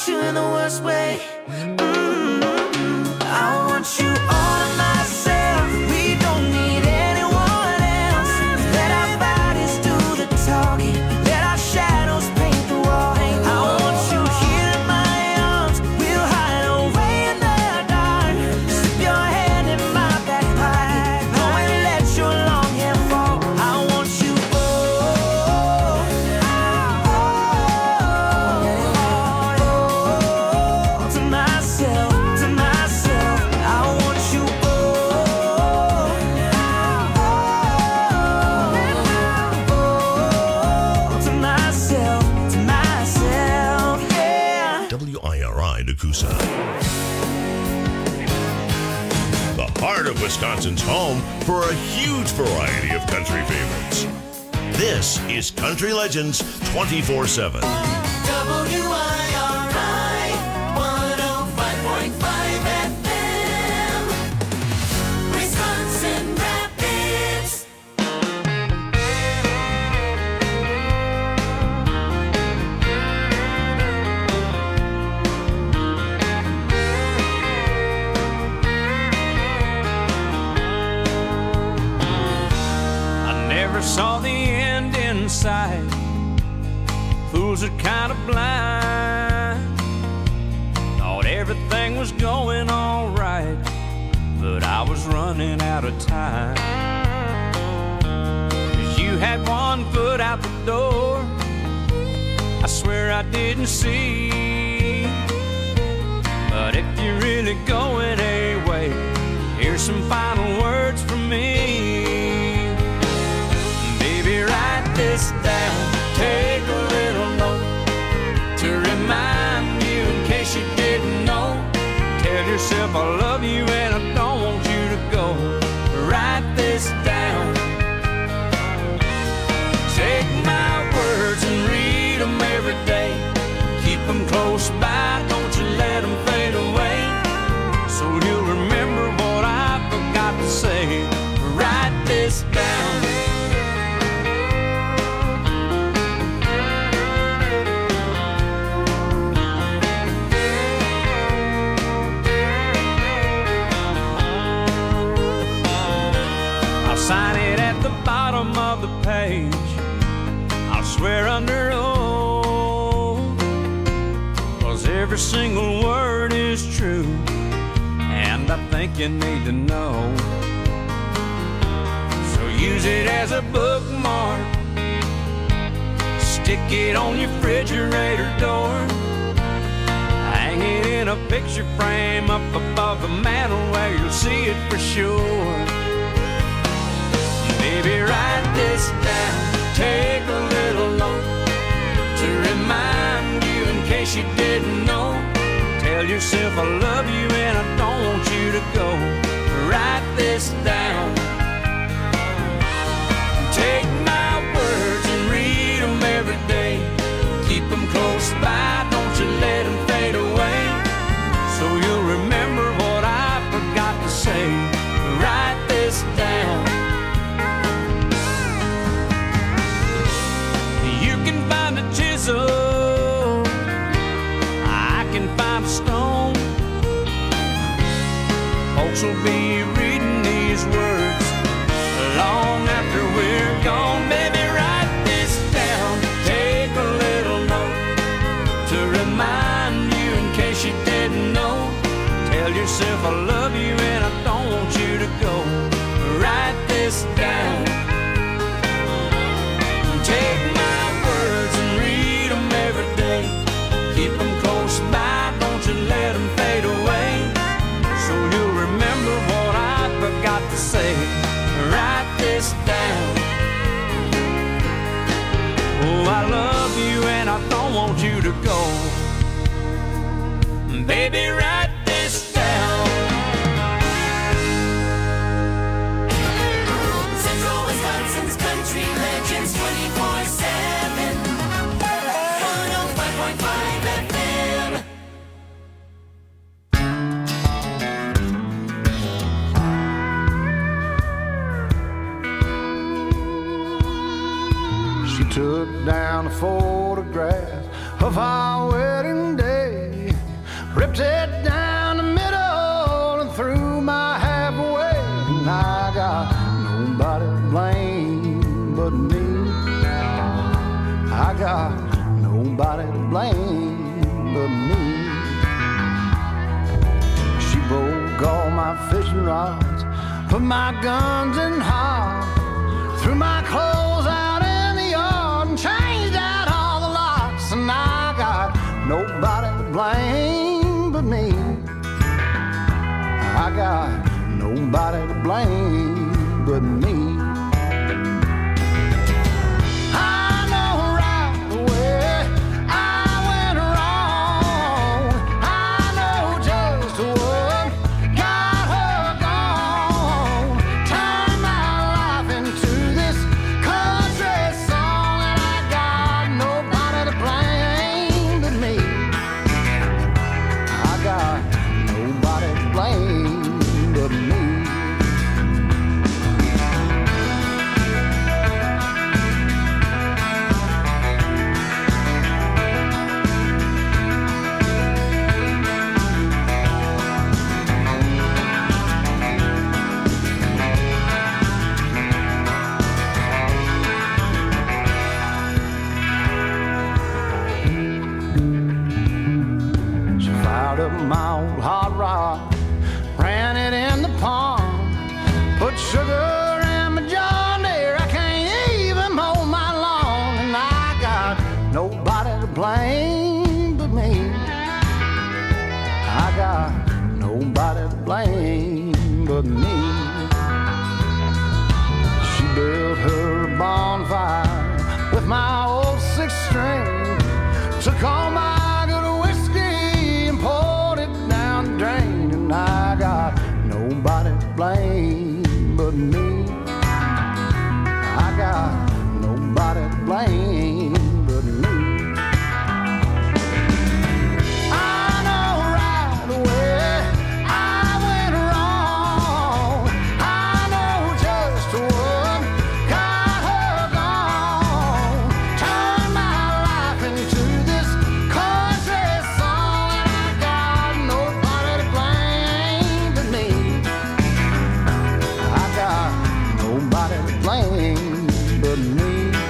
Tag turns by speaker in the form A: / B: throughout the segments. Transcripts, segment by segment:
A: want you in the worst way. I want you all to myself. We don't need anyone else. Let our bodies do the talking. Let our shadows paint the wall. I want you here in my arms. We'll hide away in the dark. Slip your hand in my back pocket. Go and let your long hair fall. I want you to myself, to myself. I want you to myself, yeah.
B: WIRI Nakusa. The heart of Wisconsin's home for a huge variety of country favorites. This is Country Legends 24/7.
A: WIRI 105.5 FM, Wisconsin Rapids.
C: I never saw the end in sight. Fools are kind of blind. Thought everything was going all right, but I was running out of time. 'Cause you had one foot out the door, I swear I didn't see. But if you're really going away, here's some final words from me. Baby, write this down, take a little note to remind you in case you didn't know. Tell yourself I love you and I don't want you to go. Write this down. Take my words and read them every day. Keep them close by, don't you let them fade away. So you'll remember what I forgot to say. Write this down. I'll sign it at the bottom of the page. I'll swear under oath, 'cause every single word is true, and I think you need to know. So use it as a bookmark, stick it on your refrigerator door, hang it in a picture frame up above the mantel where you'll see it for sure. Baby, write this down, take a little note to remind you in case you didn't know. Tell yourself I love you and I don't want you to go. Write this down. Take my words and read them every day. Keep them close by, don't you let them fade away. So you'll remember what I forgot to say. Write this down. You can find a chisel, I can find a stone. Folks will be reading these words long after we're gone. Baby, write this down, take a little note to remind you in case you didn't know. Tell yourself I love you and I don't want you to go. Write this down. Take my words and read them every day. Keep them close by, don't you let them fade away. So you'll remember what I forgot to say. Write this down. Oh, I love you and I don't want you to go. Baby, write this down.
A: Central Wisconsin's Country Legends 24/7, 105.5 FM.
D: She took down a photograph of our wedding day got nobody to blame but me. She broke all my fishing rods, put my guns in hard, threw my clothes out in the yard and changed out all the locks, and I got nobody to blame but me. I got nobody to blame but me. My old hot rod, ran it in the pond, put sugar in my John Deere. I can't even mow my lawn, and I got nobody to blame but me. I got nobody to blame but me. She built her bonfire with my old 6-string, took all my drain, and I got nobody to blame but me. I got nobody to blame but me. I know right away I went wrong. I know just what got her gone. Turned my life into this country song, and I got nobody to blame but me. I got nobody to blame but me.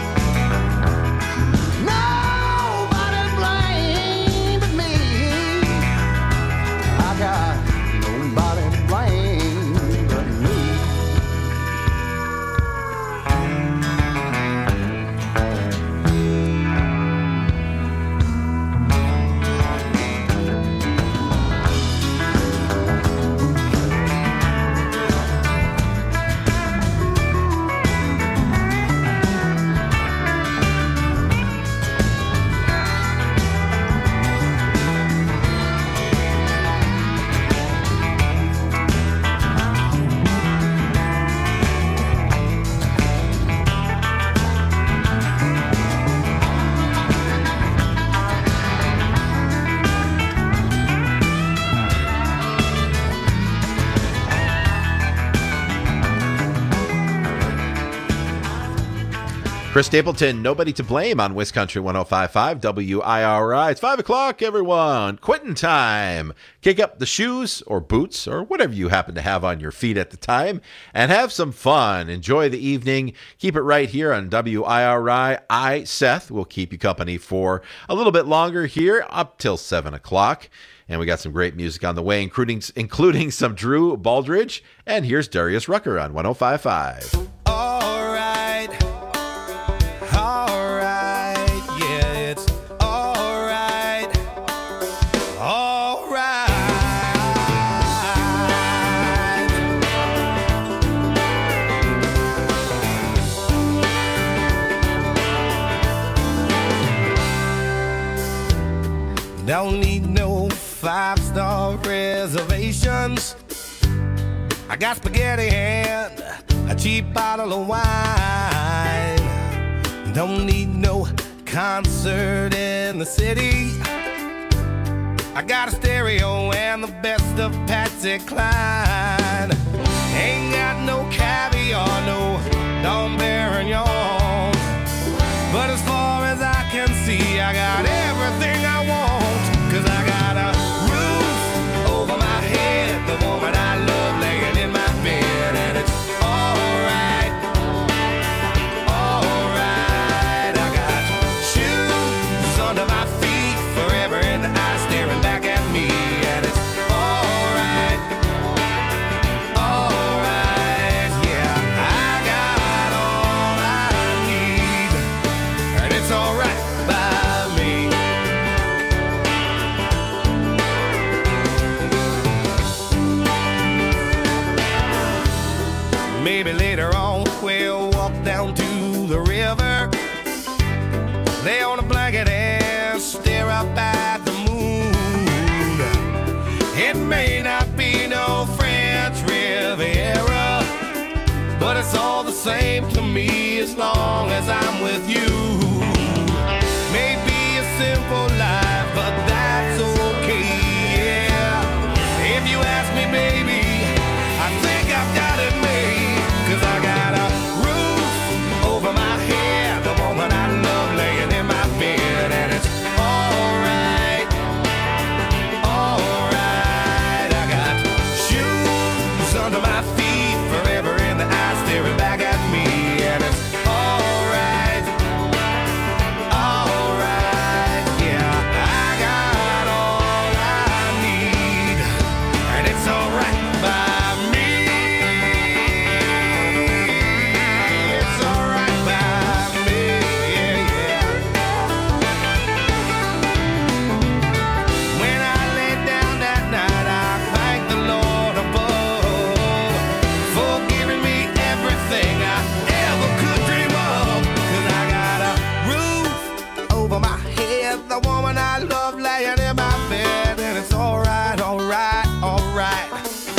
D: Nobody to blame but me. I got nobody to blame but me.
E: Chris Stapleton, Nobody to Blame on Wisconsin 105.5 WIRI. It's 5 o'clock, everyone. Quitting time. Kick up the shoes or boots or whatever you happen to have on your feet at the time and have some fun. Enjoy the evening. Keep it right here on WIRI. I, Seth, will keep you company for a little bit longer here up till 7 o'clock. And we got some great music on the way, including some Drew Baldridge. And here's Darius Rucker on 105.5.
F: Don't need no 5-star reservations. I got spaghetti and a cheap bottle of wine. Don't need no concert in the city. I got a stereo and the best of Patsy Cline. Ain't got no caviar, no Dom Perignon. But as far as I can see, I got everything I want. 'Cause I got a roof over my head, the woman I love laying in my bed, and it's alright, alright. I got shoes Maybe later on we'll walk down to the river, lay on a blanket and stare up at the moon. It may not be no French Riviera, but it's all the same to me as long as I'm with you. Maybe a simple life, but that's okay, yeah. If you ask me, baby, I think I've got it made, 'cause I got a roof over my head, the woman I love laying in my bed, and it's alright, alright. I got shoes under my feet, forever in the eyes staring back at me, and it's alright, alright. Yeah, I got all I need, and it's alright by me. It's alright by me, yeah, yeah. When I lay down that night, I thank the Lord above for giving me everything I ever could dream of. 'Cause I got a roof over my head, the woman I love laying in my bed, and it's alright, alright, alright,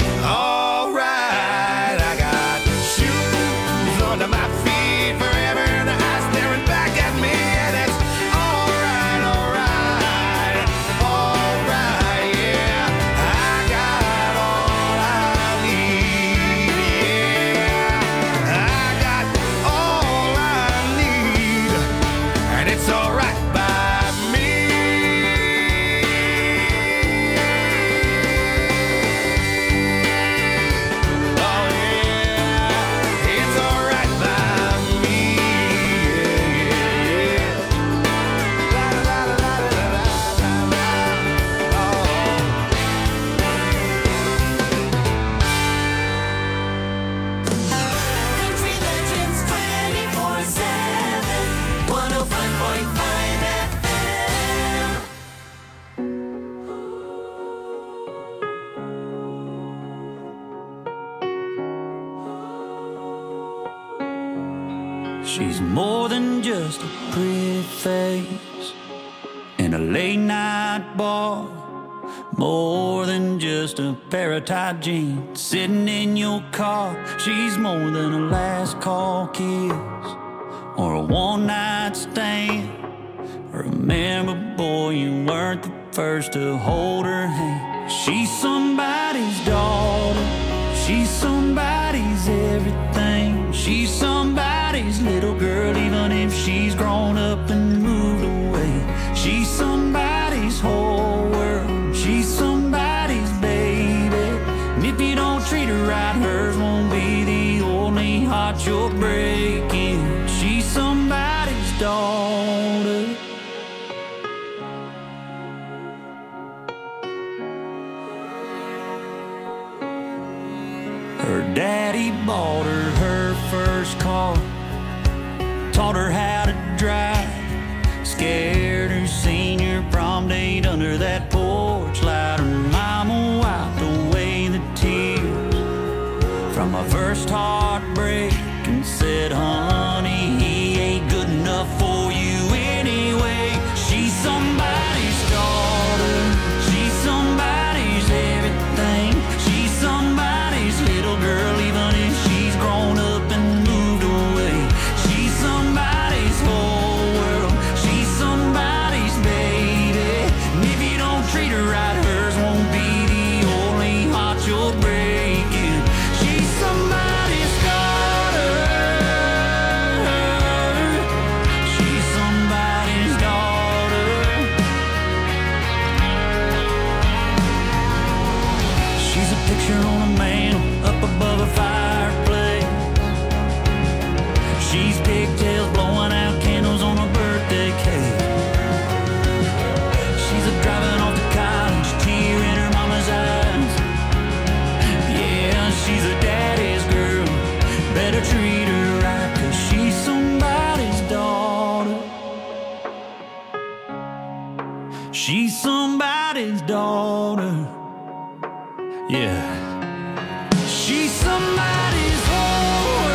F: alright. I got shoes under my feet, forever in the eyes staring back at me, and it's alright, alright, alright, yeah. I got all I need, yeah. I got all I need, and it's alright by me. Oh yeah, it's alright by me, yeah, yeah. La la la la la la la la. Oh.
A: Country Legends 24/7, 105.5 FM.
C: She's more than just a pretty face in a late night bar, more than just a pair of tight jeans sitting in your car. She's more than a last call kiss or a one night stand. Remember, boy, you weren't the first to hold her hand. She's somebody's daughter, she's somebody's everything. She's somebody's little girl, even if she's grown up and moved away. She's somebody's whole world, she's somebody's baby. And if you don't treat her right, hers won't be the only heart you're breaking. She's somebody's daughter. Her daddy bought her first car, taught her how to drive, scared her senior prom date under that porch light. Her mama wiped away the tears from my first heartbreak and said, honey, he ain't good enough for you anyway. She's somebody's daughter, she's somebody's everything. She's somebody's little girl, even if she's grown up and moved away. She's somebody's whole world, she's somebody's baby. And if you don't treat her right, hers won't be the only heart you're breaking. She's somebody's daughter, she's somebody's daughter. She's a picture on a mantle up above a fireplace. She's pigtails blowing out candles on a birthday cake. She's a driving off to college, tear in her mama's eyes. Yeah, she's a daddy's girl, better treat her right, 'cause she's somebody's daughter. She's somebody's daughter. Yeah. She's somebody's whole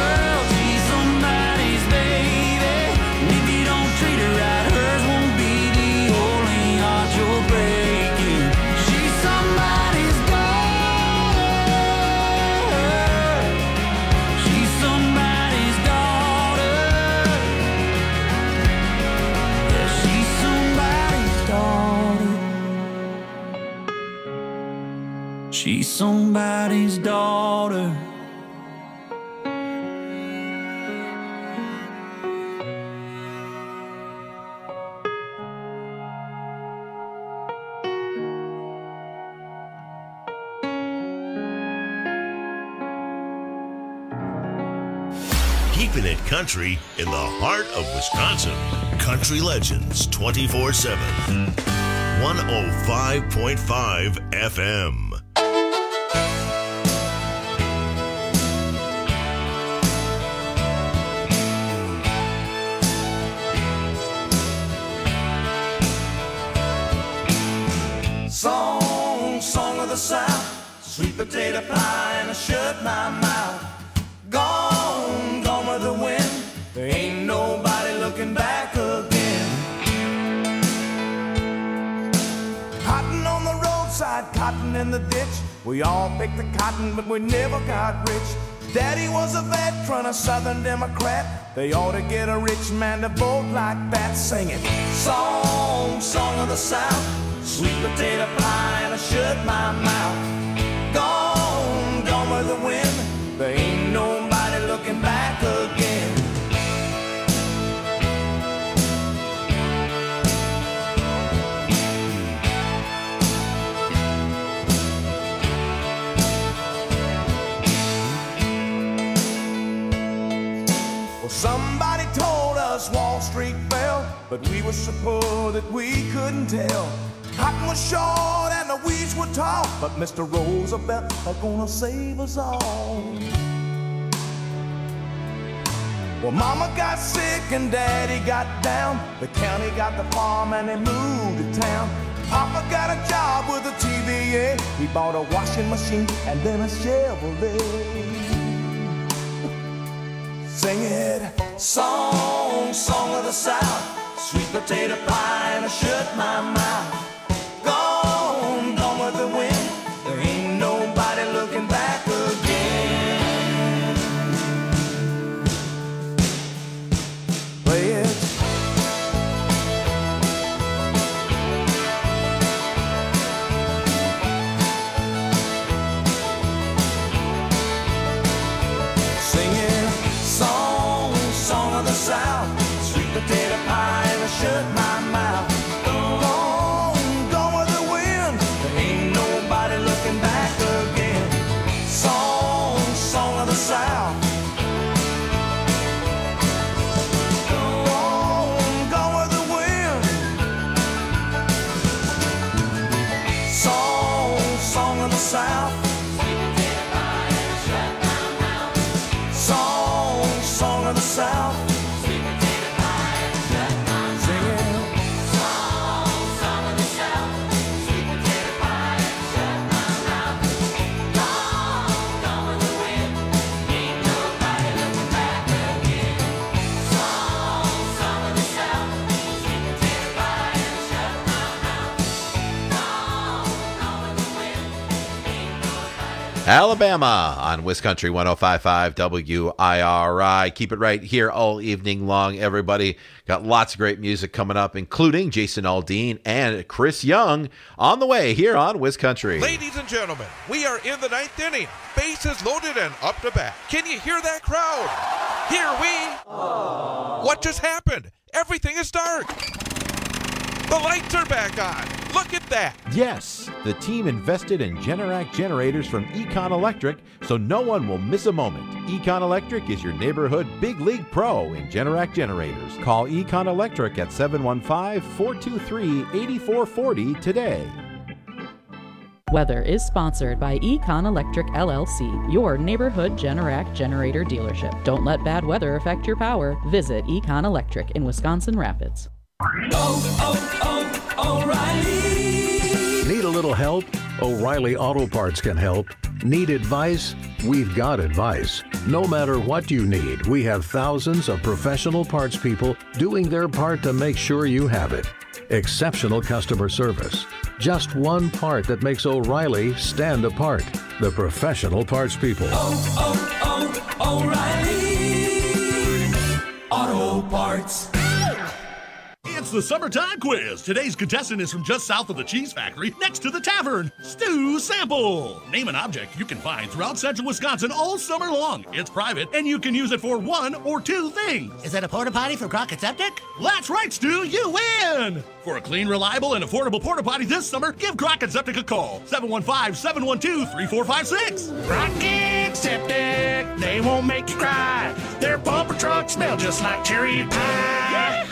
C: She's somebody's daughter.
B: Keeping it country in the heart of Wisconsin. Country Legends 24/7. 105.5 FM.
A: Song of the South, sweet potato pie and a shut my mouth. Gone with the wind, there ain't nobody looking back again. Cotton on the roadside, cotton in the ditch. We all picked the cotton, but we never got rich. Daddy was a veteran, a Southern Democrat. They ought to get a rich man to vote like that. Sing it. Song of the South, sweet potato pie and I shut my mouth. Gone with the wind, there ain't nobody looking back again. Well, somebody told us Wall Street fell, but we were so poor that we couldn't tell. Cotton was short and the weeds were tall, but Mr. Roosevelt are gonna save us all. Well, Mama got sick and Daddy got down. The county got the farm and they moved to town. Papa got a job with a TVA. He bought a washing machine and then a Chevrolet. Sing it. Song of the South, sweet potato pie and I shut my mouth. Gone with the wind, there ain't nobody looking back again. Play it. Singing song of the South, sweet potato pie and I shut my mouth. Gone with the wind, there ain't nobody looking back again. Song of the South. Gone with the wind. Song of the South. Song of the South.
E: Alabama on Wiscountry 105.5 WIRI. Keep it right here all evening long, everybody. Got lots of great music coming up, including Jason Aldean and Chris Young on the way here on Wiscountry.
G: Ladies and gentlemen, we are in the ninth inning. Bases loaded and up to bat. Can you hear that crowd? Here we... Aww. What just happened? Everything is dark. The lights are back on. Look at that.
H: Yes, the team invested in Generac generators from Econ Electric, so no one will miss a moment. Econ Electric is your neighborhood big league pro in Generac generators. Call Econ Electric at 715-423-8440 today.
I: Weather is sponsored by Econ Electric LLC, your neighborhood Generac generator dealership. Don't let bad weather affect your power. Visit Econ Electric in Wisconsin Rapids.
J: O'Reilly. Need a little help? O'Reilly Auto Parts can help. Need advice? We've got advice. No matter what you need, we have thousands of professional parts people doing their part to make sure you have it. Exceptional customer service. Just one part that makes O'Reilly stand apart. The professional parts people.
A: O'Reilly Auto Parts.
F: It's
K: the Summertime Quiz. Today's contestant is from just south of the Cheese Factory, next to the tavern, Stu Sample. Name an object you can find throughout central Wisconsin all summer long. It's private, and you can use it for one or two things.
L: Is that a porta potty for Crockett Septic?
K: That's right, Stu, you win! For a clean, reliable, and affordable porta potty this summer, give Crockett Septic a call. 715-712-3456.
M: Crockett Septic, they won't make you cry. Their bumper trucks smell just like cherry pie.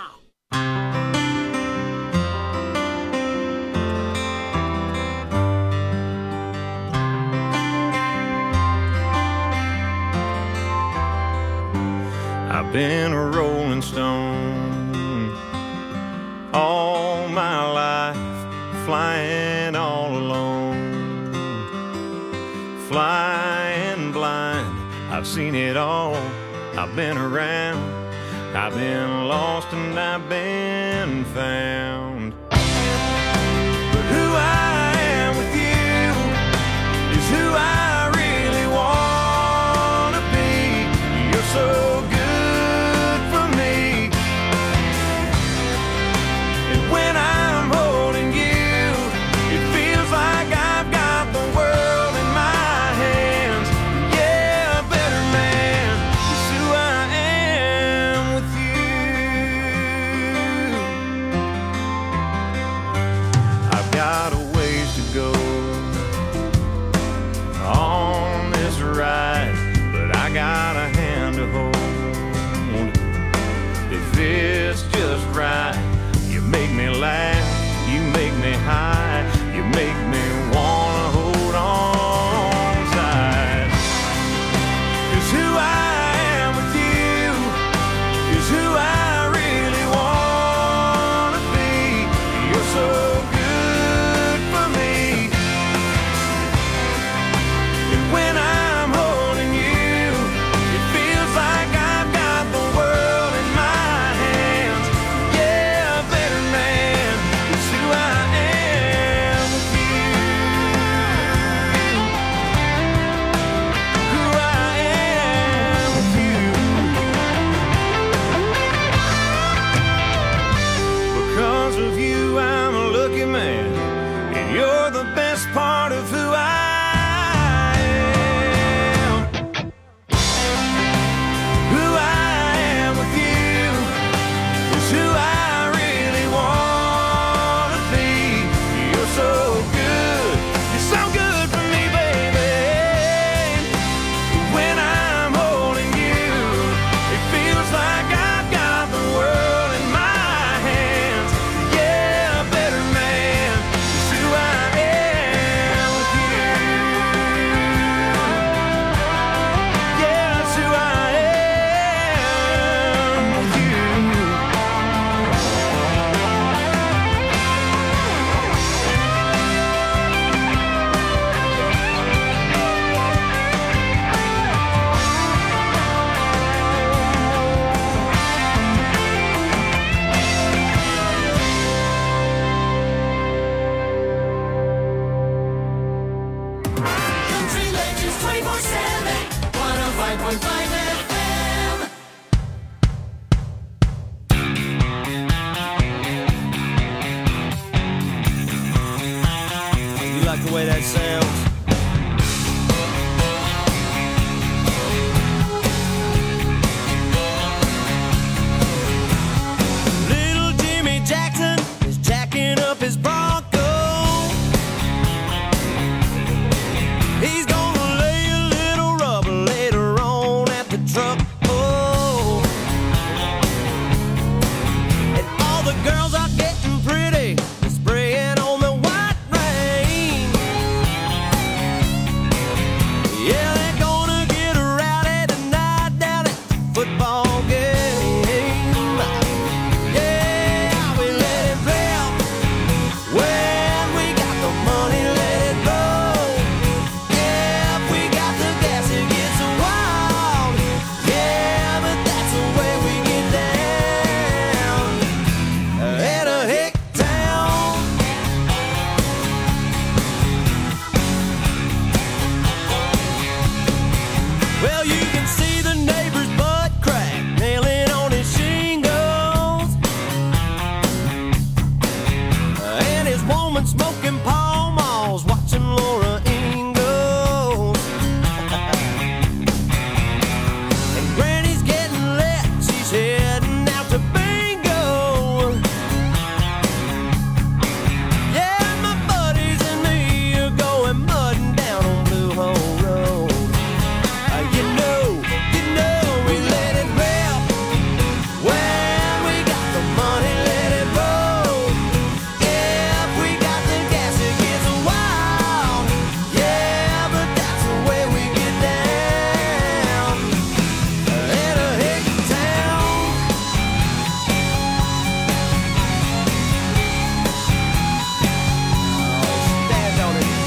C: I've been a rolling stone all my life, flying all alone, flying blind. I've seen it all, I've been around, I've been lost and I've been found. But who I am with you is who I really want to be. You're so good for me, and when I'm holding you, it feels like I've got the world in my hands. Yeah, a better man is who I am with you. I've got a ways to go on this ride, but I got a hand to hold. If it's just right, you make me laugh, you make me high, you make me wanna hold on tight. 'Cause who I am with you is who I really wanna be. You're so good for me, and when I'm holding you, it feels like I've got the world in my hands. Yeah, a better man is who I am with you. Who I am with you. Because of you, I'm a lucky man, and you're the best part of who I am. Who I am with you is who I really want to be. You're so good, you're so good for me, baby. When I'm holding you, it feels like I've got the world in my hands. Yeah, a better man is who I am with you. Yeah, that's who I am with you.
A: Country Legends 24/7, 105.5 FM.
C: You like the way that sounds? Little Jimmy Jackson is jacking up his Bronco. He's gonna lay a little rubber later on at the truck. Oh, and all the girls are getting pretty, spraying on the white rain.
A: home and smoking Pall Malls, watching Laura Ingalls. And Granny's getting lit, she's heading out to bingo. Yeah, my buddies and me are going mudding down on Blue Hole Road. You know, we let it rip. When we got the money, let it roll. If we got the gas, it gets wild. Yeah, but that's the way we get down. In a hick town. Stand on it.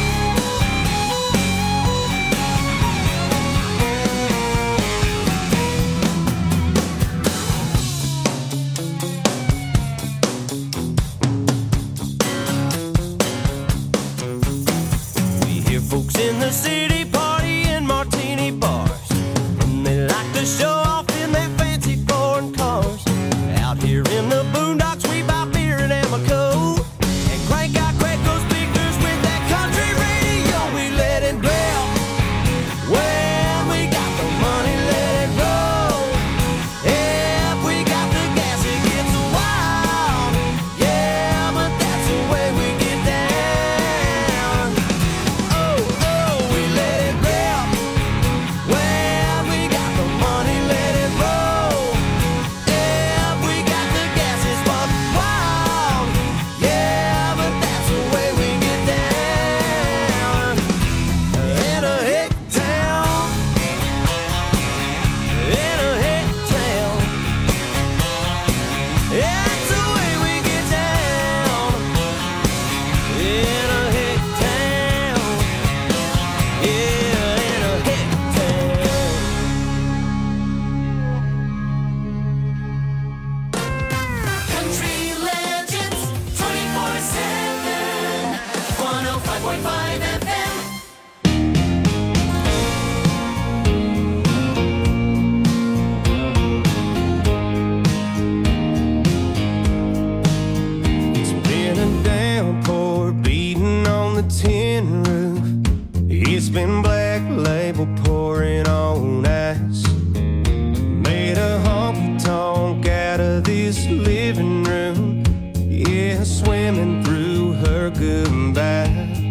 A: We hear folks in the city party in martini bars, and they like to show off in their fancy foreign cars. Out here in the boondocks, we buy beer and Amoco and crank out Quaco speakers with that country radio. We let it rip. When we got the money, let it roll. If we got the gas, it gets wild. Yeah, but that's the way we get down. Oh, we let it rip. When we got the money, let it roll. If we got the gas, it's buck wild. Yeah, but that's the way we get down. In a hick town. In a hick town. That's the way we get down. In a hick town. Yeah, in a hick town.
N: Country Legends 24/7, 105.5 FM.
A: It's been a downpour beating on the tin roof. It's been Black Label pouring on ice. Made a honky tonk out of this living room. Yeah, swimming through her goodbye.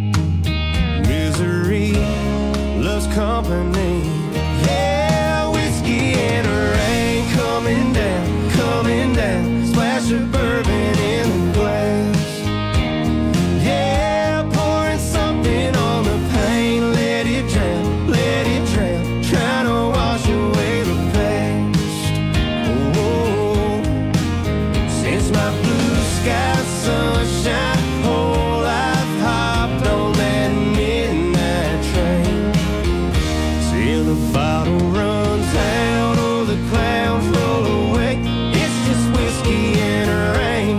A: Misery loves company. Yeah, whiskey and rain coming down, coming down. Splash of bourbon in the glass. Yeah, pouring something on the pain. Let it drown, let it drown. Trying to wash away the past. Oh, since my blue sky sunshine, whole life hopped on that midnight train. Till the bottle runs out or the clouds roll away. It's just whiskey and rain.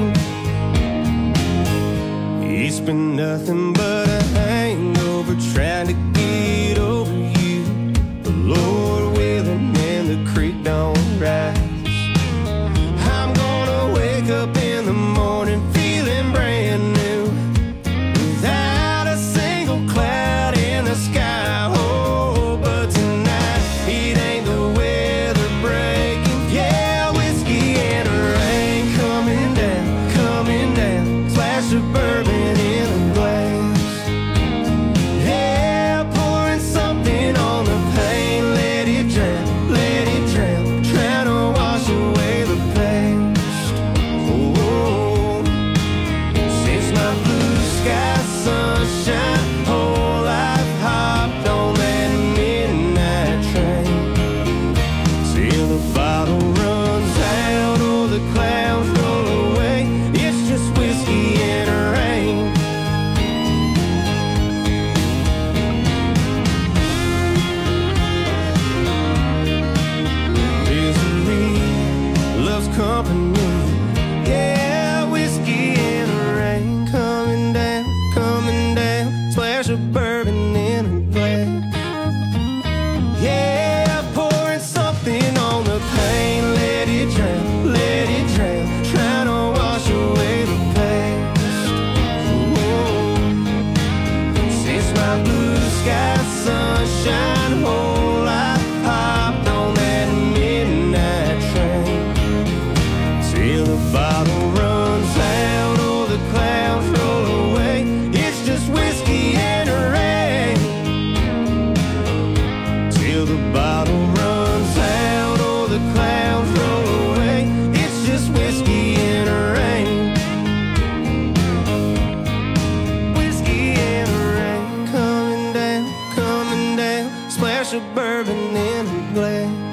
A: It's been nothing but a hangover trying to get over you. The Lord willing and the creek don't rise. I'm gonna wake up in the morning feeling brand new, without a single cloud in the sky. Oh, but tonight it ain't the weather breaking. Yeah, whiskey and rain coming down, coming down. Splash of bourbon in the glass. bourbon in a glass.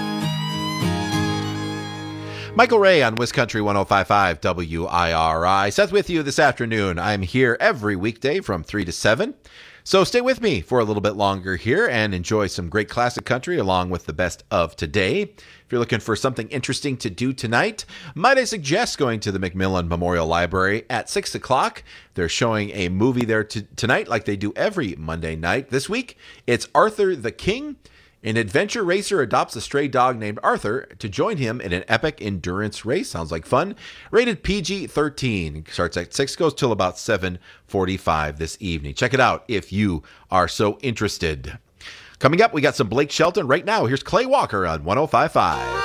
E: Michael Ray on Wiz Country 105.5 WIRI. Seth with you this afternoon. I'm here every weekday from 3 to 7. So stay with me for a little bit longer here and enjoy some great classic country along with the best of today. If you're looking for something interesting to do tonight, might I suggest going to the McMillan Memorial Library at 6 o'clock. They're showing a movie there tonight like they do every Monday night. This week, it's Arthur the King. An adventure racer adopts a stray dog named Arthur to join him in an epic endurance race. Sounds like fun. Rated PG-13. Starts at 6, goes till about 7:45 this evening. Check it out if you are so interested. Coming up, we got some Blake Shelton. Right now, here's Clay Walker on 105.5.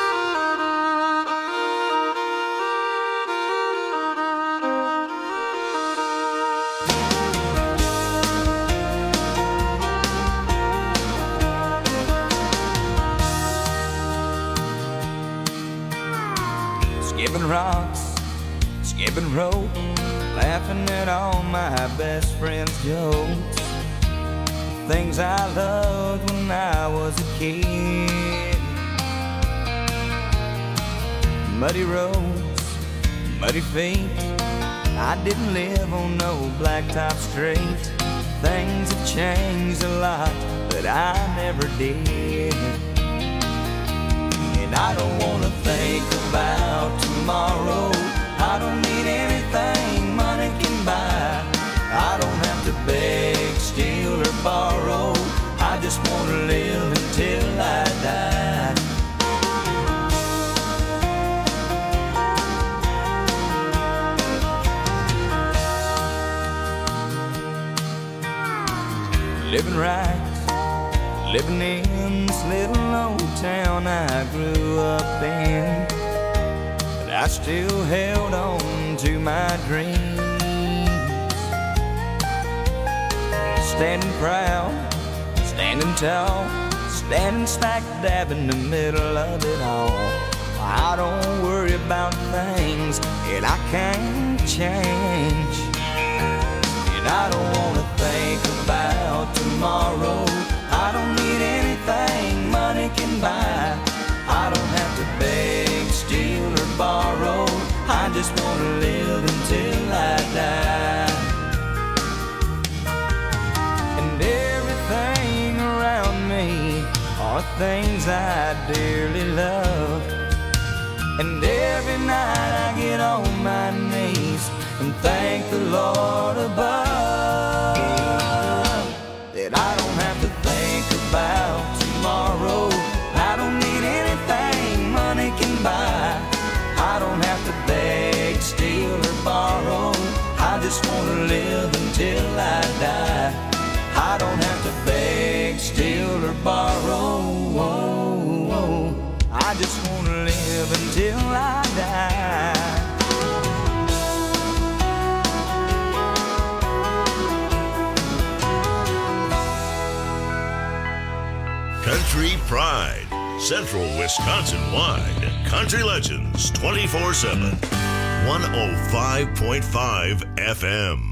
C: Skipping rocks, skipping rope, laughing at all my best friends' jokes. Things I loved when I was a kid. Muddy roads, muddy feet. I didn't live on no blacktop street. Things have changed a lot, but I never did. And I don't wanna think about tomorrow. I don't need anything money can buy. I don't have to beg, steal, or borrow. I just wanna live until I die. Living right, living in this little old town I grew up in, but I still held on to my dreams. Standing proud, standing tall, standing smack dab in the middle of it all. I don't worry about things that I can't change. And I don't wanna think about tomorrow. I don't need anything money can buy. I don't have to beg, steal, or borrow. I just wanna live until I die. And everything around me are things I dearly love. And every night I get on my knees and thank the Lord above that I don't have to think about tomorrow. I don't need anything money can buy. I don't have to beg, steal, or borrow. I just wanna live until I die. I don't have to beg, steal, or borrow. I just wanna live until I die.
B: Country Pride, Central Wisconsin-wide. Country Legends 24/7. 105.5 FM.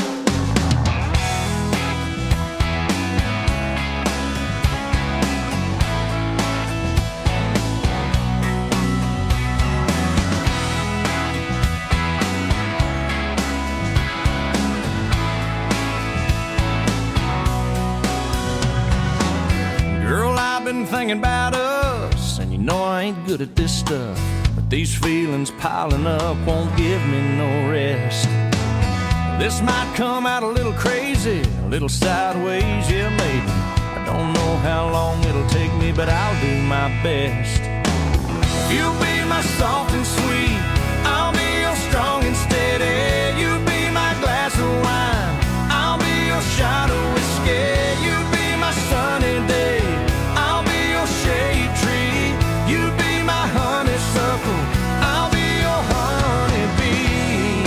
C: Thinking about us, and you know I ain't good at this stuff, but these feelings piling up won't give me no rest. This might come out a little crazy, a little sideways, yeah maybe. I don't know how long it'll take me, but I'll do my best. You'll be my soft and sweet, I'll be your strong and steady. You be my glass of wine, I'll be your shot of whiskey. You be my sunny day, shade tree, you be my honeysuckle, I'll be your honeybee.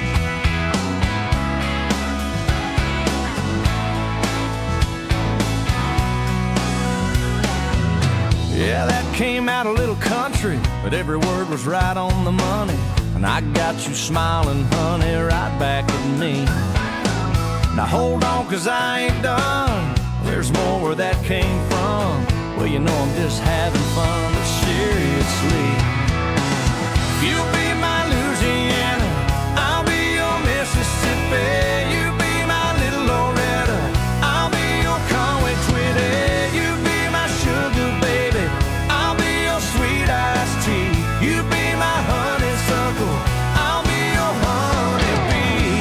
C: Yeah, that came out a little country, but every word was right on the money. And I got you smiling, honey, right back at me. Now hold on, 'cause I ain't done. There's there's more where that came from. Well, you know I'm just having fun, but seriously, you'll be my Louisiana, I'll be your Mississippi. You be my little Loretta, I'll be your Conway Twitty. You be my sugar baby, I'll be your sweet iced tea. You be my honeysuckle, I'll be your honeybee.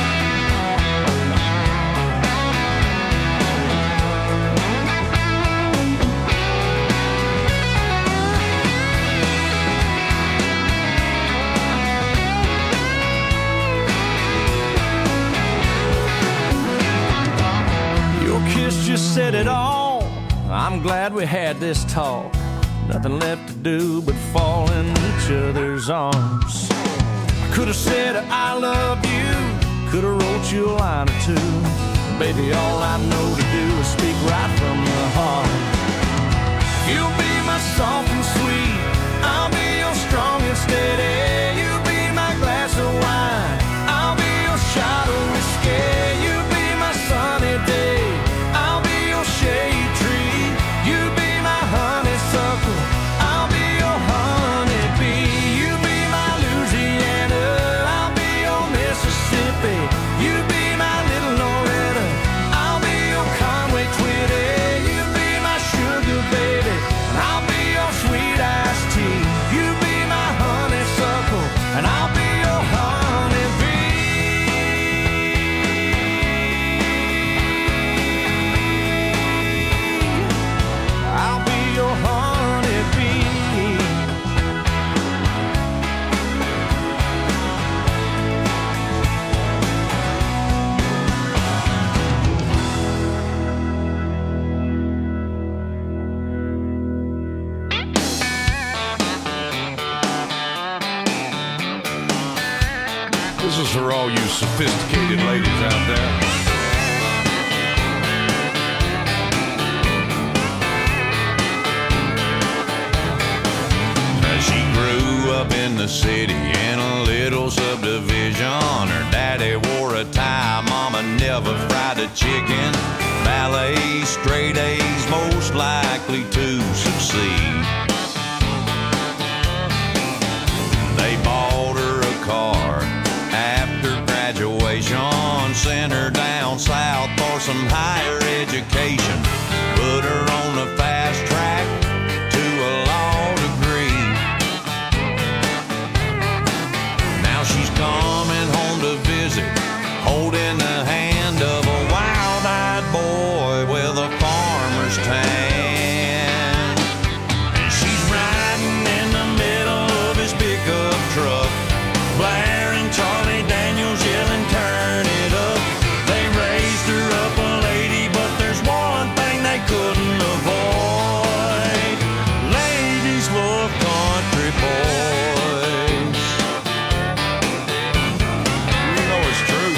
C: Your kiss just said it all. I'm glad we had this talk. Nothing left to do but fall in each other's arms. I could have said I love you, could have wrote you a line or two. Baby, all I know to do is speak right from the heart. You'll be my soft and sweet, I'll be your strong and steady. You be my glass of wine, I'll be your shot of whiskey. You be my sunny day, I'll be your shade tree. You be my honeysuckle, I'll be your honeybee. You be my Louisiana, I'll be your Mississippi. You be my little Loretta, I'll be your Conway Twitty. You be my sugar baby, and I'll be your sweet iced tea. You be my honeysuckle, and I'll be your honeybee. I'll be your honeybee.
O: This is for all you sophisticated ladies out there.
P: She grew up in the city in a little subdivision. Her daddy wore a tie, mama never fried a chicken. Ballet, straight A's, most likely to succeed. They bought her a car after graduation, sent her down south for some higher education, put her on the fast track to a law degree. Now she's coming home to visit, holding the hand of a wild-eyed boy with a farmer's tan. And she's riding in the middle of his pickup truck, blaring Charlie Daniels, yelling, turn it up. They raised her up a lady, but there's one thing they couldn't avoid. Ladies love country boys. You know it's true.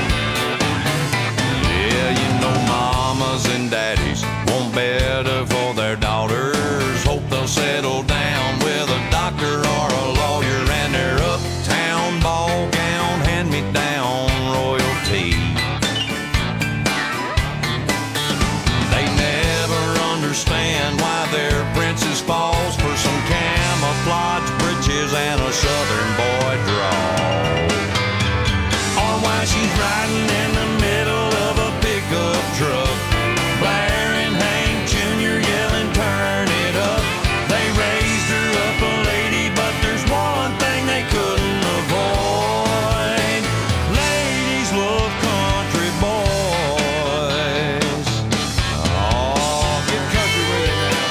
P: Yeah, you know mamas and daddies want better for their daughters. Hope they'll settle down with a doctor or a lawyer, and their uptown ball gown hand-me-down royalty. They never understand why their princess falls for some camouflage breeches and a southern boy drawl, or why she's riding in the middle of a pickup truck, blaring Hank Jr., yelling, turn it up. They raised her up a lady, but there's one thing they couldn't avoid. Ladies love country boys. Oh, get country with it now.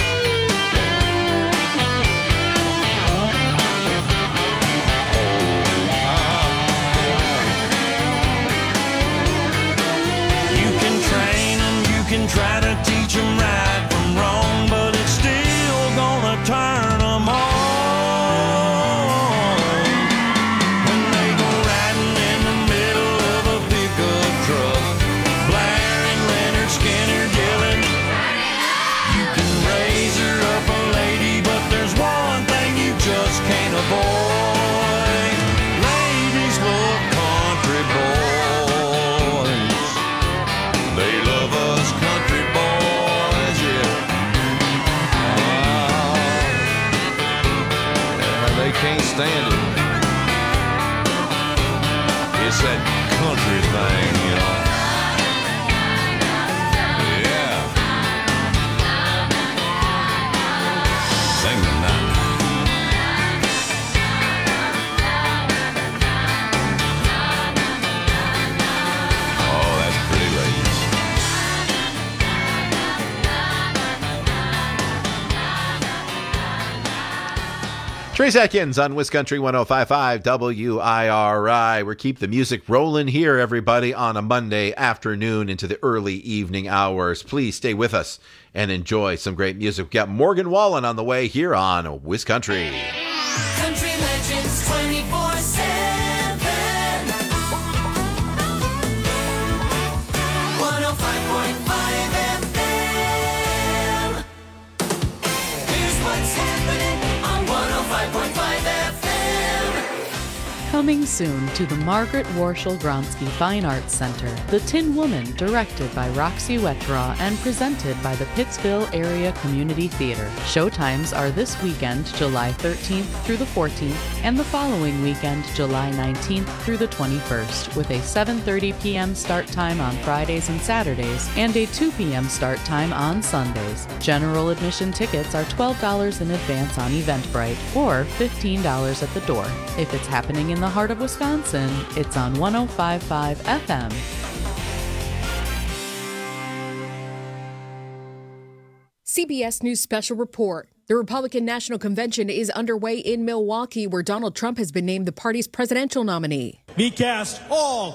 P: You can train them, you can try to teach them right from wrong, but it's still gonna turn them on. When they go riding in the middle of a pickup truck, blaring Leonard Skinner, yelling, you can raise her up a lady, but there's one thing you just can't avoid. Ladies love country boys. They love us country
O: It's that country thing, you know. Yeah. Sing the night. Oh, that's pretty, ladies.
E: Trace Atkins on Wiz Country 105.5 WIRI. We're keep the music rolling here, everybody, on a Monday afternoon into the early evening hours. Please stay with us and enjoy some great music. We've got Morgan Wallen on the way here on Wiz Country.
N: Country Legends 24/7. 105.5 FM. Here's what's happening on 105.5 FM.
I: Coming soon to the Margaret Warshel Gronsky Fine Arts Center, The Tin Woman, directed by Roxy Wetraw and presented by the Pittsville Area Community Theater. Showtimes are this weekend, July 13th through the 14th, and the following weekend, July 19th through the 21st, with a 7:30 p.m. start time on Fridays and Saturdays, and a 2 p.m. start time on Sundays. General admission tickets are $12 in advance on Eventbrite, or $15 at the door. If it's happening in the heart of Wisconsin, it's on 105.5 FM.
Q: CBS News Special Report. The Republican National Convention is underway in Milwaukee, where Donald Trump has been named the party's presidential nominee.
M: We cast all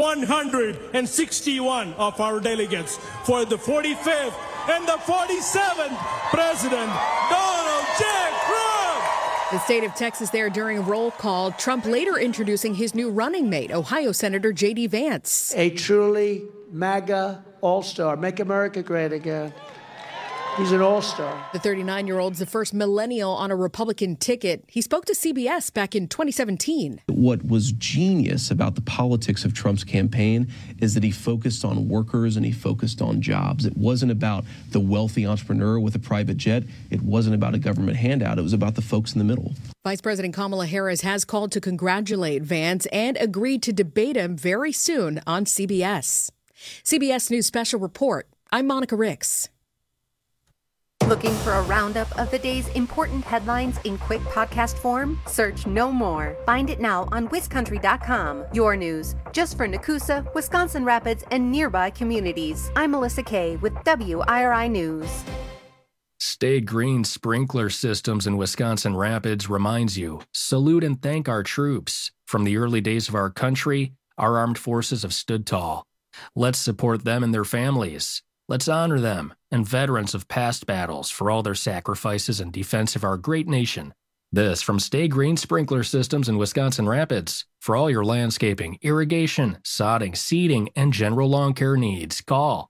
M: 161 of our delegates for the 45th and the 47th President Donald J. Trump.
Q: The state of Texas there during a roll call, Trump later introducing his new running mate, Ohio Senator J.D. Vance.
R: A truly MAGA all-star. Make America great again. He's an all-star.
Q: The 39-year-old's the first millennial on a Republican ticket. He spoke to CBS back in 2017.
S: What was genius about the politics of Trump's campaign is that he focused on workers and he focused on jobs. It wasn't about the wealthy entrepreneur with a private jet. It wasn't about a government handout. It was about the folks in the middle.
Q: Vice President Kamala Harris has called to congratulate Vance and agreed to debate him very soon on CBS. CBS News Special Report. I'm Monica Ricks.
T: Looking for a roundup of the day's important headlines in quick podcast form? Search No More. Find it now on WisCountry.com. Your news, just for Nakusa, Wisconsin Rapids, and nearby communities. I'm Melissa Kay with WIRI News.
U: Stay Green Sprinkler Systems in Wisconsin Rapids reminds you, salute and thank our troops. From the early days of our country, our armed forces have stood tall. Let's support them and their families. Let's honor them and veterans of past battles for all their sacrifices in defense of our great nation. This from Stay Green Sprinkler Systems in Wisconsin Rapids. For all your landscaping, irrigation, sodding, seeding, and general lawn care needs, call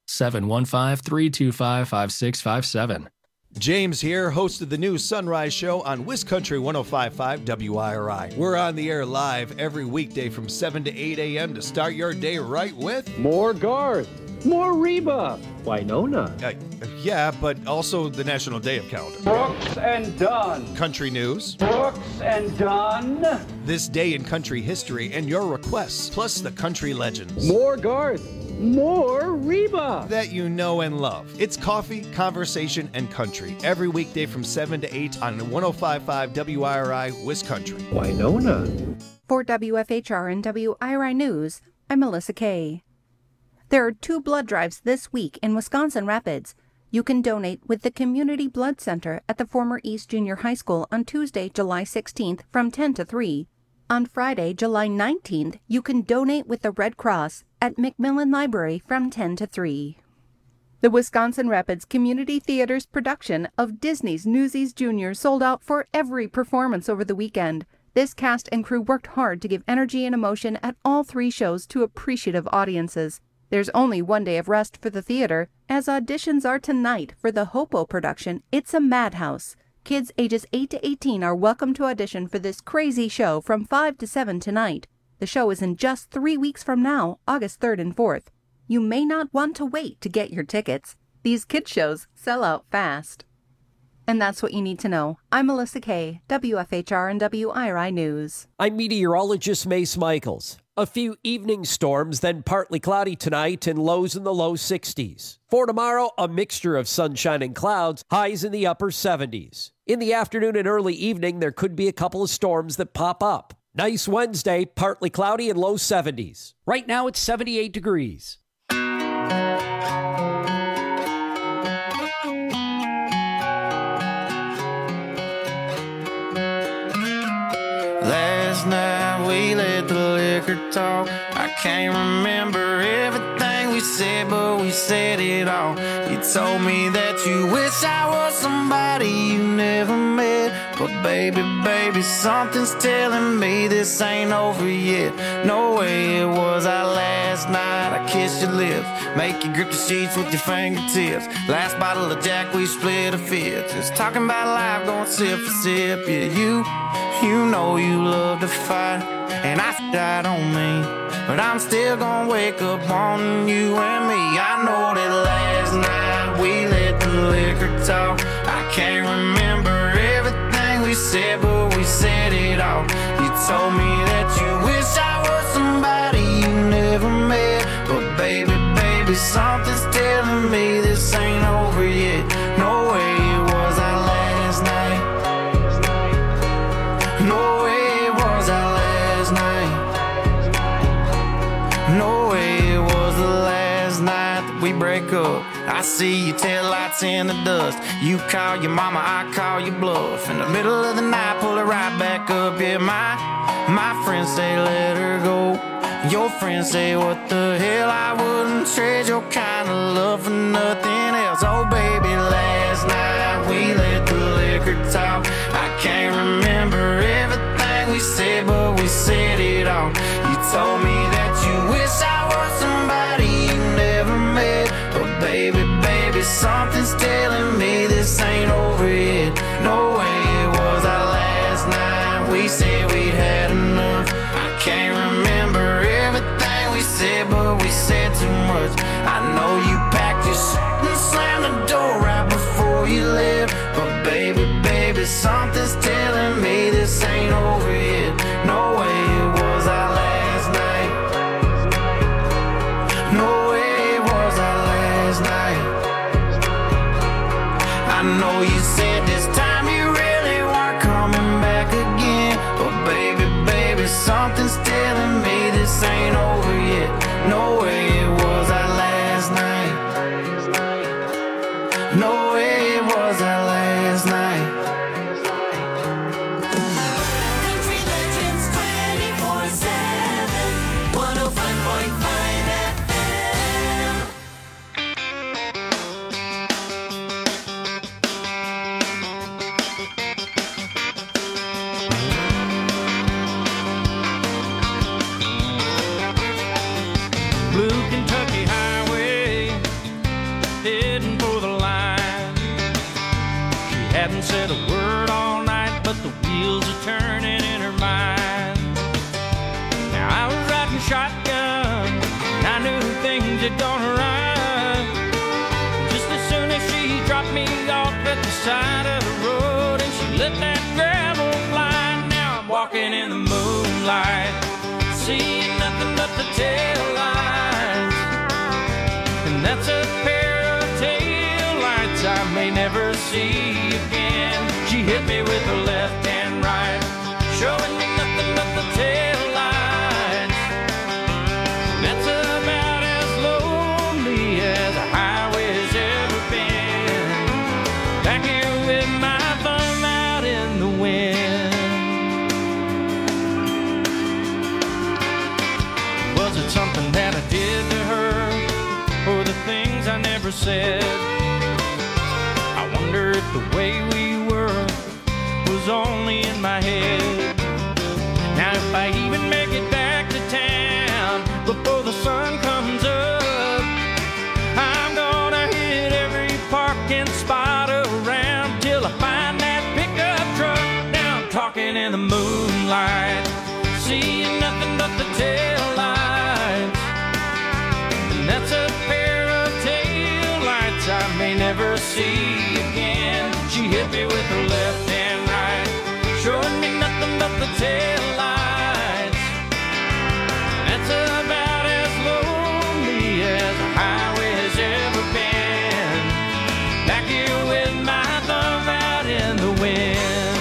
U: 715-325-5657.
V: James here, host of the new Sunrise Show on Wiz Country 105.5 WIRI. We're on the air live every weekday from 7 to 8 a.m. to start your day right with
W: more Garth, more Reba, Winona.
V: Yeah, but also the National Day of Calendar.
W: Brooks and Dunn.
V: Country news.
W: Brooks and Dunn.
V: This day in country history and your requests, plus the country legends.
W: More Garth, more Reba.
V: That you know and love. It's coffee, conversation, and country. Every weekday from 7 to 8 on 105.5 WIRI, Wiz Country.
W: Winona.
T: For WFHR and WIRI News, I'm Melissa Kay. There are 2 blood drives this week in Wisconsin Rapids. You can donate with the Community Blood Center at the former East Junior High School on Tuesday, July 16th from 10 to 3. On Friday, July 19th, you can donate with the Red Cross at McMillan Library from 10 to 3. The Wisconsin Rapids Community Theater's production of Disney's Newsies Jr. sold out for every performance over the weekend. This cast and crew worked hard to give energy and emotion at all 3 shows to appreciative audiences. There's only 1 day of rest for the theater, as auditions are tonight for the Hopo production, It's a Madhouse. Kids ages 8 to 18 are welcome to audition for this crazy show from 5 to 7 tonight. The show is in just 3 weeks from now, August 3rd and 4th. You may not want to wait to get your tickets. These kids shows sell out fast. And that's what you need to know. I'm Melissa Kay, WFHR and WIRI News.
D: I'm meteorologist Mace Michaels. A few evening storms, then partly cloudy tonight and lows in the low 60s. For tomorrow, a mixture of sunshine and clouds, highs in the upper 70s. In the afternoon and early evening, there could be a couple of storms that pop up. Nice Wednesday, partly cloudy and low 70s. Right now, it's 78 degrees.
A: Last night we let the liquor talk. I can't remember everything we said, but we said it all. You told me that you wish I was somebody you never met. But baby, something's telling me this ain't over yet. No way it was our last night. I kissed your lips, make you grip the sheets with your fingertips. Last bottle of Jack, we split a fifth. Just talking about life, going sip for sip. Yeah, you know you love to fight, and I died on me, but I'm still gonna wake up on you and me. I know that last night we let the liquor talk. I can't remember everything we said, but we said it all. You told me that you wish I was somebody you never met. But baby, something's telling me this ain't over yet. No way it was our last night. No way it was our last night. No way it was the last night that we break up. I see your taillights in the dust. You call your mama, I call your bluff. In the middle of the night, pull it right back up. Yeah, my friends say let her go. Your friends say what the hell, I wouldn't trade your kind of love for nothing else. Oh baby, last night we let the liquor talk. I can't remember everything we said, but we said it all. You told me that you wish I was somebody you never met. But baby, something's telling me this ain't over yet. No way it was our last night. We said we'd had enough. I can't remember everything we said, but we said too much. I know you packed your shit and slammed the door right before you left. But baby, something's telling me this ain't over yet. No way it was our last night. No way it was our last night. I know you said this time you really weren't coming back again. But baby, something's telling me this ain't over yet. No way it was our last night. No way it was our last night.
N: Country Legends 24/7, 105.5 FM.
C: Blue Kentucky Highway, heading for the line. She hadn't said a word all night, but the wheels are turning in her mind. Now I was riding shotgun, and I knew things had gone right. Just as soon as she dropped me off at the side of the road, and she let that gravel fly. Now I'm walking in the moonlight, seeing nothing but the tail lights. And that's a pair of tail lights I may never see again. She hit me with her left and right, showing me nothing but the tail lights. And that's about as lonely as a highway has ever been. Back here with my thumb out in the wind. Was it something that I did to her, or the things I never said? I wonder if the way we were was only in my head. Now if I even make it back to town before the sun comes up, I'm gonna hit every parking spot around till I find that pickup truck. Now I'm talking in the moonlight, seeing nothing but the tail lights. And that's a pair of tail lights I may never see again. She hit hit me with the left and right, showing me nothing but the tail lights. That's about as lonely as a highway's ever been. Back here with my thumb out in the wind.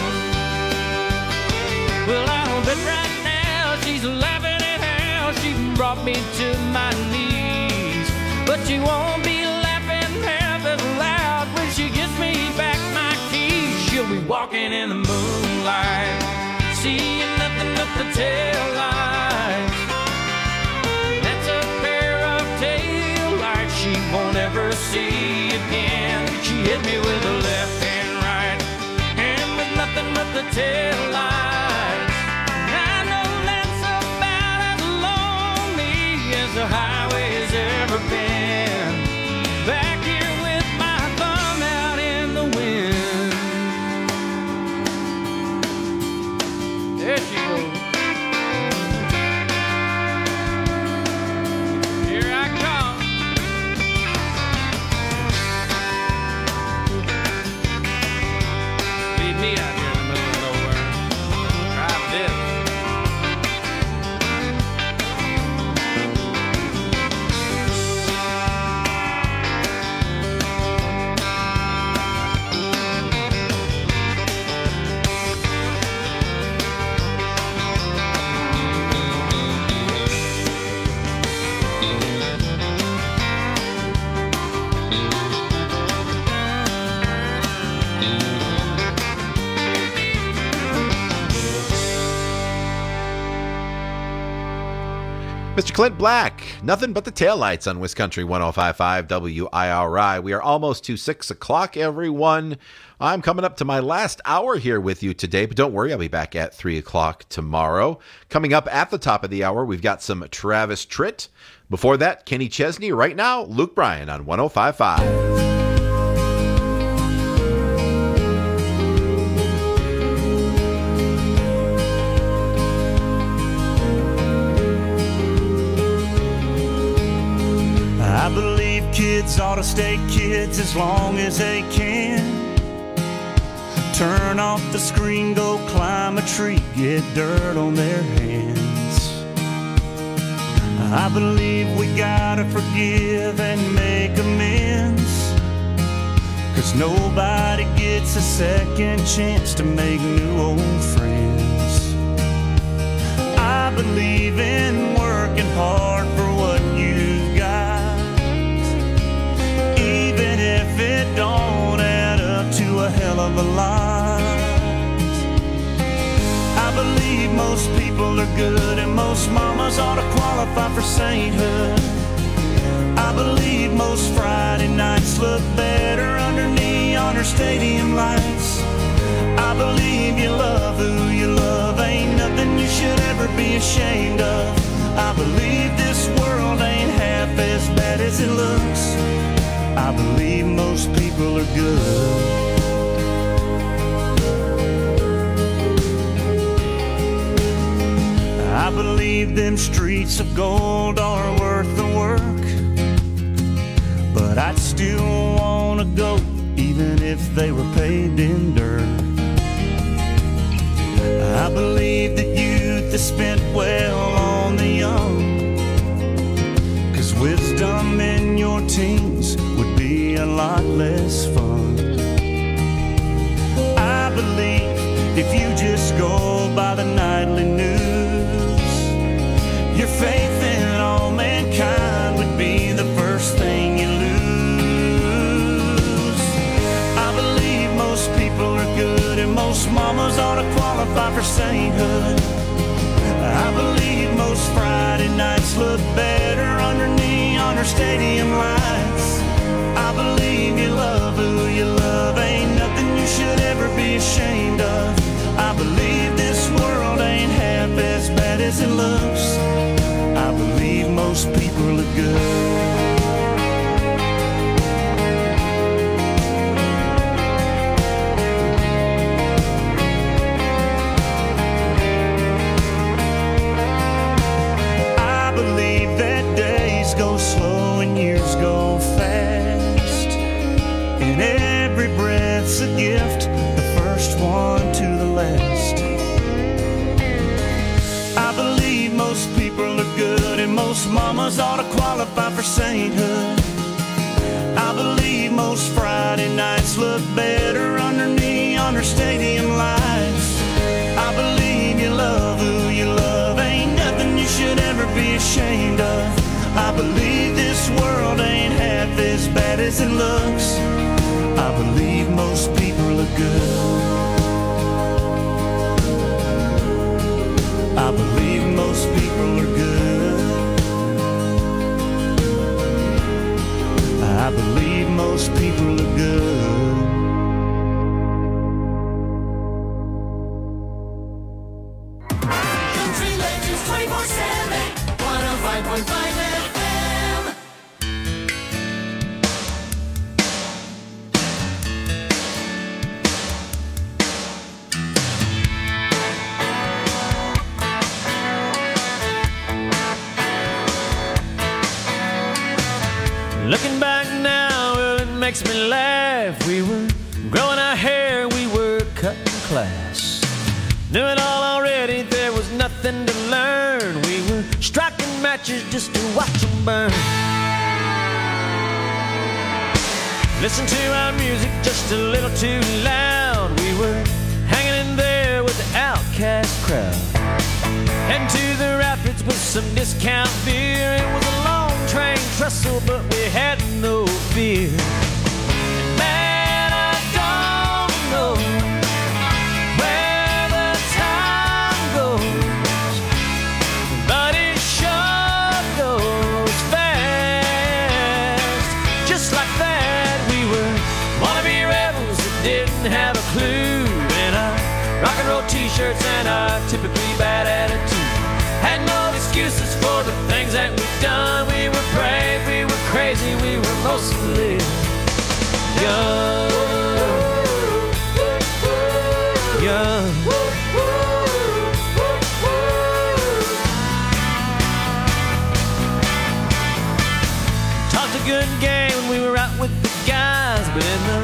C: Well, I'll bet right now she's laughing at how she brought me to my knees. But she won't be laughing half as loud when she gives me back my keys. She'll be walking in the moonlight, seeing nothing but the tail lights. That's a pair of tail lights she won't ever see again. She hit me with the left and right, and with nothing but the tail lights. I know that's about as lonely as the highway's ever been. Back here with my thumb out in the wind. There she goes. Here I come. Leave me out here in the middle of nowhere. Try this.
E: Mr. Clint Black, nothing but the taillights on Wiscountry 105.5 WIRI. We are almost to 6 o'clock, everyone. I'm coming up to my last hour here with you today, but don't worry, I'll be back at 3 o'clock tomorrow. Coming up at the top of the hour, we've got some Travis Tritt. Before that, Kenny Chesney. Right now, Luke Bryan on 105.5.
G: I believe kids ought to stay kids as long as they can. Turn off the screen, go climb a tree, get dirt on their hands. I believe we gotta forgive and make amends, 'cause nobody gets a second chance to make new old friends. I believe in working hard for what you've got, even if it don't add up to a hell of a lot. I believe most people are good and most mamas ought to qualify for sainthood. I believe most Friday nights look better under neon or stadium lights. I believe you love who you love, ain't nothing you should ever be ashamed of. I believe this world ain't half as bad as it looks. I believe most people are good. I believe them streets of gold are worth the work, but I'd still want to go even if they were paved in dirt. I believe that youth is spent well on the young, 'cause wisdom in your teens would be a lot less fun. I believe if you just go by the nightly news, your faith in all mankind would be the first thing you lose. I believe most people are good and most mamas ought to qualify for sainthood. I believe most Friday nights look better under neon or stadium lights. I believe you love who you love, ain't nothing you should ever be ashamed of. I believe this world ain't half as bad as it looks. I believe most people are good. I believe that days go slow and years go fast, and every breath's a gift most mamas ought to qualify for sainthood. I believe most Friday nights look better under neon or stadium lights. I believe you love who you love, ain't nothing you should ever be ashamed of. I believe this world ain't half as bad as it looks. I believe most people are good. I believe most people are good. I believe most people are good.
N: Country Legends 24/7, 105.5 FM.
C: Looking back now, well, it makes me laugh. We were growing our hair, we were cutting class. Knew it all already, there was nothing to learn. We were striking matches just to watch them burn. Listen to our music just a little too loud. We were hanging in there with the outcast crowd. Heading to the rapids with some discount beer. It was a long train trestle, but we had no fear. And man, I don't know where the time goes, but it sure goes fast. Just like that, we were wannabe rebels that didn't have a clue. And our rock and roll t-shirts and our typically bad attitude had no excuses for the things that we've done. We were brave, we were crazy, we were mostly young. Young. Talked a good game when we were out with the guys, but in the